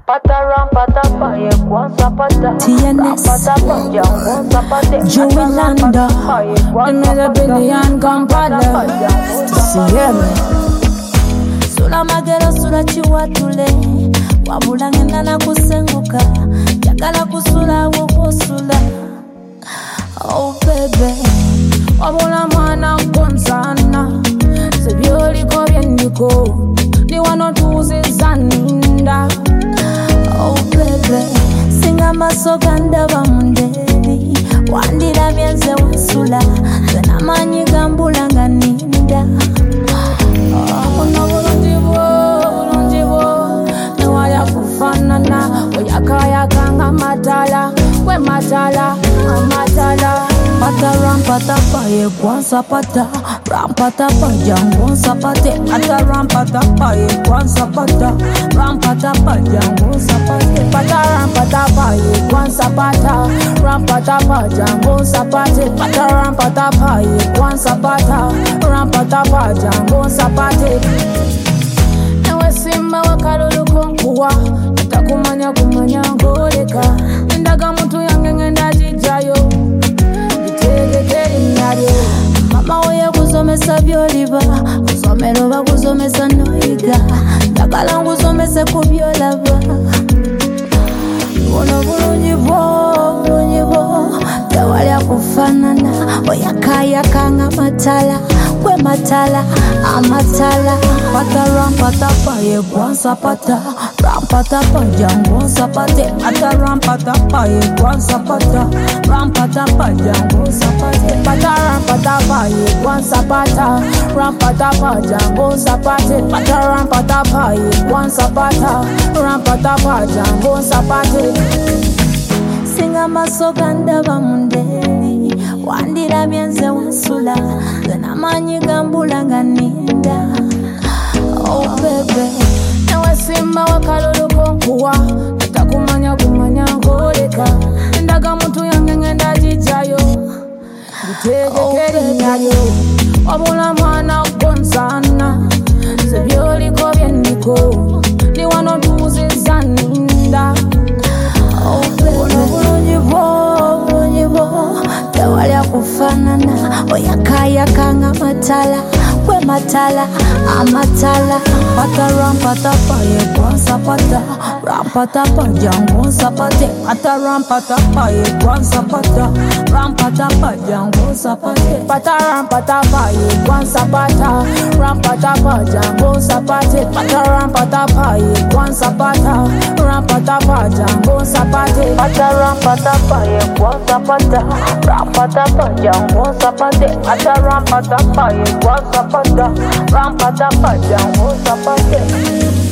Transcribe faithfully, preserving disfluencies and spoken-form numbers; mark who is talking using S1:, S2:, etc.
S1: Pataram patapa ye kwanza pata.
S2: T N S
S1: Patapa kwanza pate.
S2: Joey Landa Another billion Kampala Sierra Sula magero sula chiwatule Wabula ngenda na kusenguka Jakala kusula wokosula Oh baby Wabula mwana konsana Sebioli kobyendiko Ni wanotuzi zaninda Oh baby Singa masoganda bamundeli Wandira byenze wasula Zena manyi gambula nga ninda Ono bulungi bwo, bulungi bwo Newaya kufanana Oyakayaka nga matala We matala, amatala Pata rampata pa ye kwanza pata Rampata pa jango sapate Pata rampata pa ye kwanza pata Rampata pa jango sapate Pata rampata pa ye kwanza pata Rampata pa jango sapate Pata rampata pa ye kwanza pata Rampata pa jango sapate Ewe simba wakalulu konkuwa Nitakumanya kumanya ngoleka Ndaga mtu yange ngenda jijayo Mama oya kuzomesa byoliba Kuzomero ba kuzomesa noiga Ndagala nkuzomese kubyolaba Ono bulungi bwo, bulungi bwo Tewali akufanana Oyakayaka nga matala We matala, amatala Pata rampata pa ye kwanza pata Rampata pa jango sapate Pata rampata pa ye kwanza pata Rampata pa jango sapate Pata rampata pa ye kwanza pata Rampata pa jango sapate Pata rampata pa ye kwanza pata Rampata pa jango sapate Singa masoganda bamundeli Wandira byenze wasula Zena manyi gambula nga ninda Oh baby Ewe simba wakalulu konkuwa Nitakumanya kumanya ngoleka Ndaga mtu yange ngenda jijayo Gutegekeri nyayo Wabula mwana konsana Sebyoli kobyendiko Ni wanotuzi zaninda Oh baby Bulungi bwo, bulungi bwo Tewali akufanana Oyakayaka nga matala We matala, amatala Pata rampata pa ye kwanza pata Rampata pa jango sapate Pata rampata pa ye kwanza pata Rampata pa jango sapate Pata rampata pa ye kwanza pata Rampata pa jango sapate Pata rampata pa ye kwanza pata Rampata pa jango sapate Pata rampata pa ye kwanza pata Rampata pa jango sapate Pata rampata pa ye kwanza pata Rampata pa jango sapate